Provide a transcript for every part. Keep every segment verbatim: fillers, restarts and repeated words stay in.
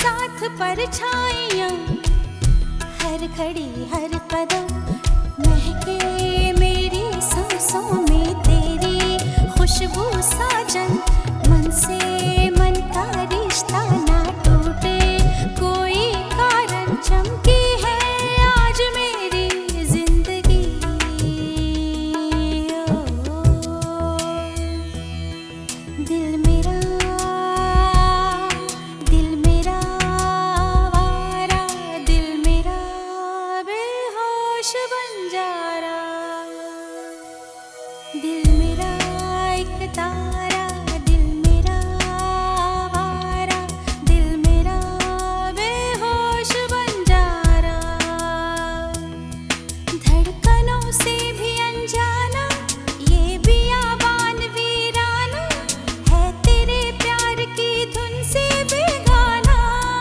साथ परछाइयां, हर घड़ी हर कदम महके मेरी सांसों में तेरी खुशबू साजन। मन से मन का रिश्ता ना टूटे, कोई कारण चमकी है आज मेरी जिंदगी। दिल मेरा दिल मेरा आवारा, दिल मेरा बेहोश बन जा रहा। दिल मेरा एक तारा, दिल मेरा आवारा, दिल मेरा बेहोश बन जा रहा। धड़कनों से भी अनजाना ये बियाबान वीराना है, तेरे प्यार की धुन से बेगाना।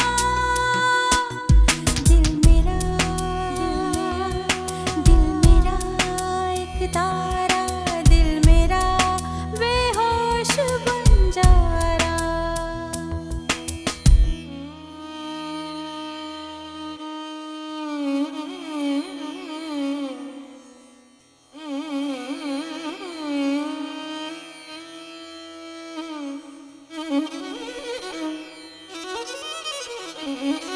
दिल मेरा दिल मेरा एक तारा, दिल मेरा बेहोश बन जा रहा। Mm-hmm.